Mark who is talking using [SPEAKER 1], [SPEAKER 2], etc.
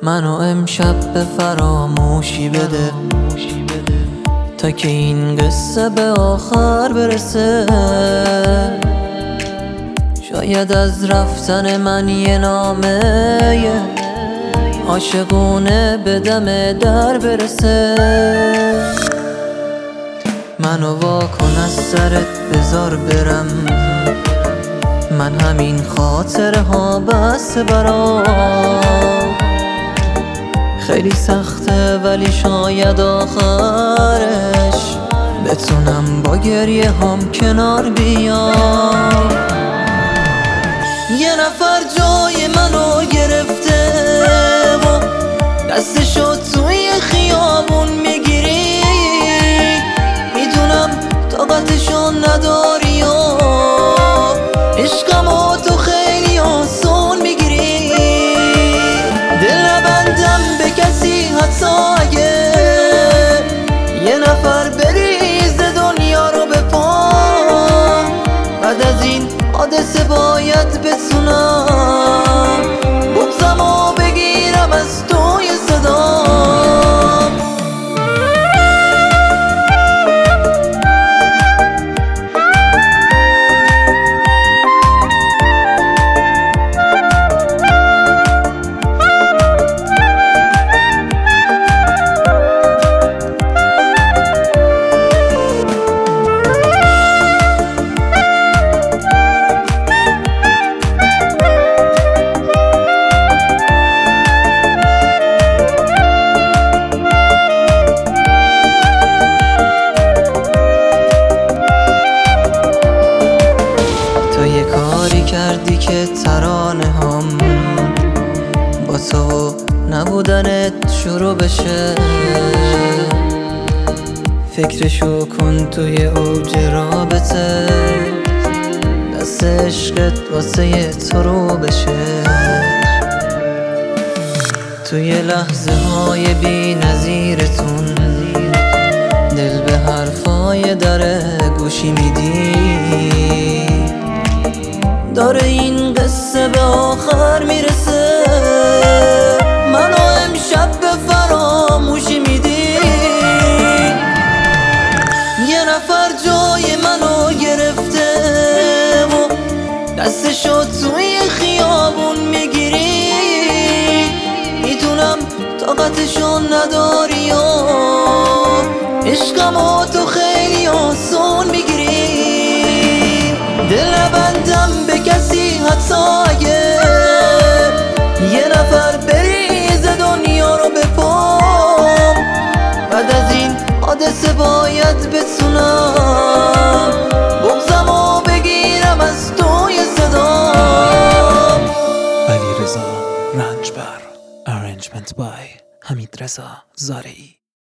[SPEAKER 1] منو امشب به فراموشی بده تا که این قصه به آخر برسه. شاید از رفتن من یه نامه عاشقونه به دم در برسه. منو واکن از سرت بذار برم، من همین خاطره ها بس برام. خیلی سخته ولی شاید آخرش بتونم با گریه هم کنار بیام. یه نفر جای منو گرفته و دستشو توی خیابون میگیری، میدونم طاقتشو نداری و عشقمو تو خیلی آسون میگیری. دل نبندم به کسی حتی اگه یه نفر بریز دنیا رو به پا. بعد از این حادثه باید بتونم بغضم و بگیرم از توی صدام. کردی که ترانه هم با تو نبودنت شروع بشه. فکرشو کن توی اوج رابطه، دست عشقت واسه تو رو بشه. توی لحظه های بی نظیرتون دل به حرفای در گوشی میدی. داره این قصه به آخر میرسه، منو امشب به فراموشی میدی. یه نفر جای منو گرفته و دستشو توی خیابون میگیری، میدونم طاقتشو نداری و عشقمو تو خیلی آسون میگیری. دل نبندم به کسی حتی اگه یه نفر بریز دنیا رو به پام. بعد از این حادثه باید بتونم بغضم و بگیرم از توی صدام.
[SPEAKER 2] علیرضا رنجبر Arrangement by حمید رضا زارعی.